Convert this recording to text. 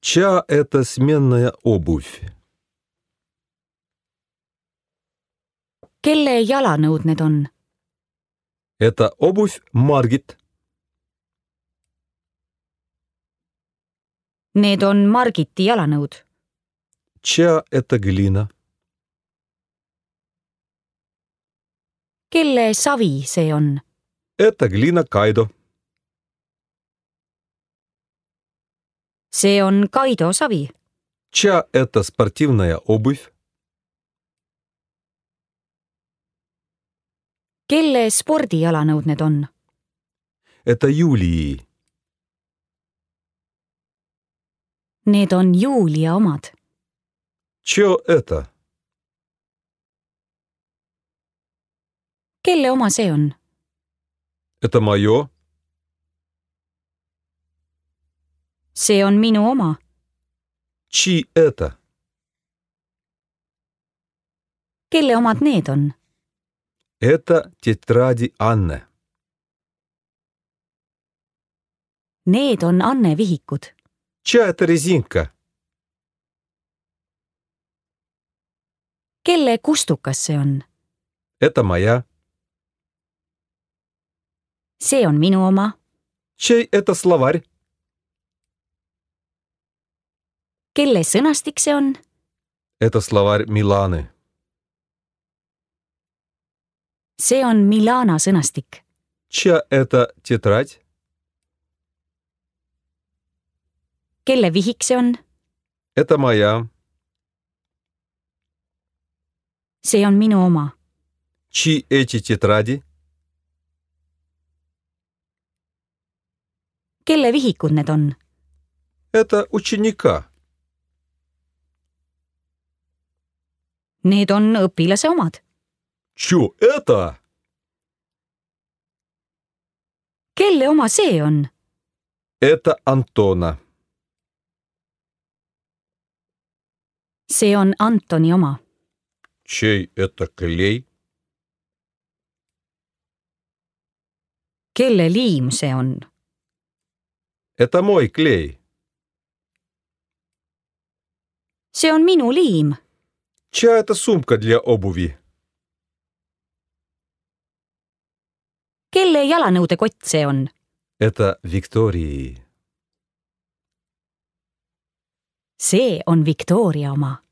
Чья это сменная обувь? Kelle jalanõud need on? Это обувь Margit. Need on Margiti jalanõud. Чья это глина? Kelle savi see on? Это глина Kaido. See on Kaido savi. Чья это спортивная обувь? Kelle spordijalanõud need on? Это Юлии. Need on Julia omad. Чье это? Kelle oma see on? Это мое. See on minu oma. Чьи это? Kelle omad need on? Это тетради Анне. Need on Anne vihikud. Чья это резинка? Kelle kustukas see on? Это моя. See on minu oma. Чей это словарь? Kelle sõnastik see on? Это словарь Миланы. See on Milana sõnastik. Чья это тетрадь? Kelle vihik see on? Это моя. See on minu oma. Чьи эти тетради? Kelle vihikud need on? Это ученика. Need on õpilase omad. Чё это? Kelle oma see on? Это Антона. See on Antoni oma. Чей это клей? Kelle liim see on? Это мой клей. See on minu liim. Чья это сумка для обуви? Kelle jalanõude kott see on? Это Виктории. See on Victoria oma.